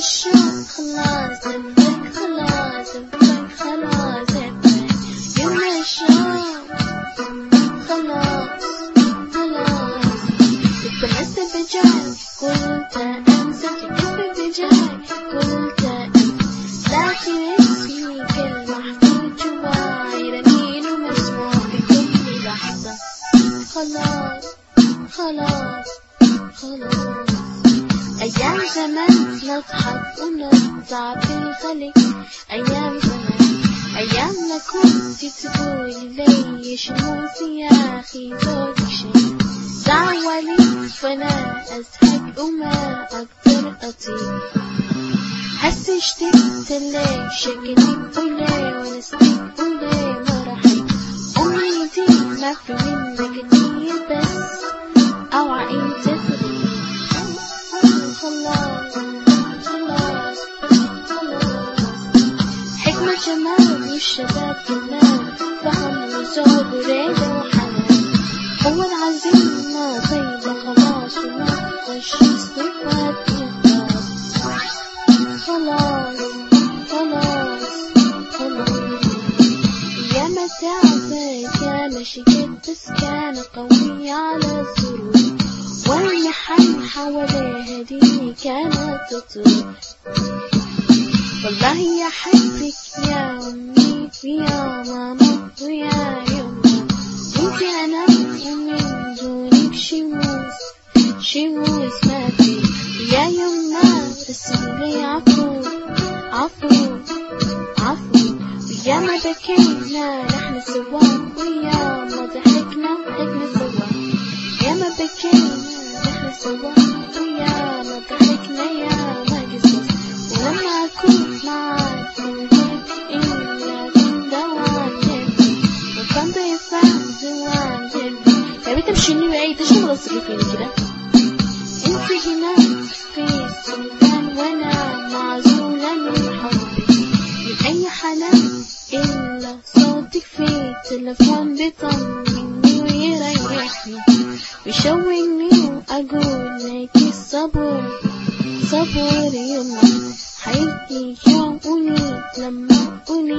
الشوق خلاص دبك خلاص دبك خلاص دبك يوم الشوق خلاص خلاص تتمس بجاي قلت أنسى تكف بجاي قلت لكن اسمي كالمحفوظ جواي رنين ومسموع في كل لحظة خلاص خلاص خلاص أيام زمان نضحك ونطلع في الخليج أيام زمان أيام ما كنت تقولي لي شموس يا أخي صوتك شي زعولي فأنا أزهق وما أقدر أطيق هسه اشتقت لي شكلي ولي ونستك ولي مرحي أمنيتي ما في منك كتير بس أوعى انت تريد خلاص خلاص خلاص حكمة جمال والشباب كمان فهم وذوق وريدة وحنان هو العزيمة طيبة خلاص وما تخش صفات نخلاص خلاص خلاص خلاص يا ما تعبت يا ما شكت بس كان قوي على الظروف والمحن حواليها دي كانت تطير والله يا حبك يا أمي ويا ماما ويا يما انتي أنا ومن دونك شموس ما في يا يما رسولي عفو عفو عفو ويا ما بكينا نحن سوا ويا ما ضحكنا سوا يا ما بكينا نحن سوا ويا ما ضحكنا يا ما قصص ولما أكون معاك موجود إلا كن دوام جنبي وكان ضيفان دوام جنبي يا بنت مشيني بعيد ايش مغصبي فيني كده انت هنا في السودان وانا معزولة من حبي من اي حنان الا صوتك في التلفون بيطمني ويريحني ويشوقني واقول لك الصبر صبر يما حيجي يوم أنيت لما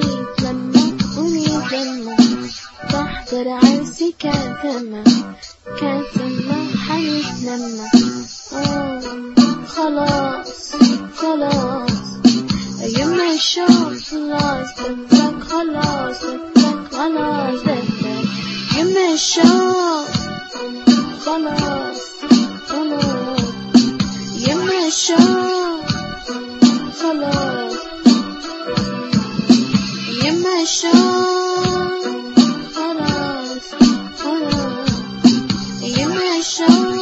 تحضر عرسي كان تمام حيتلمى خلاص خلاص يما الشوق خلاص دبك خلاص دبك خلاص دبك يما الشوق خلاص خلاص يما الشوق خلاص يما الشوق خلاص خلاص يما الشوق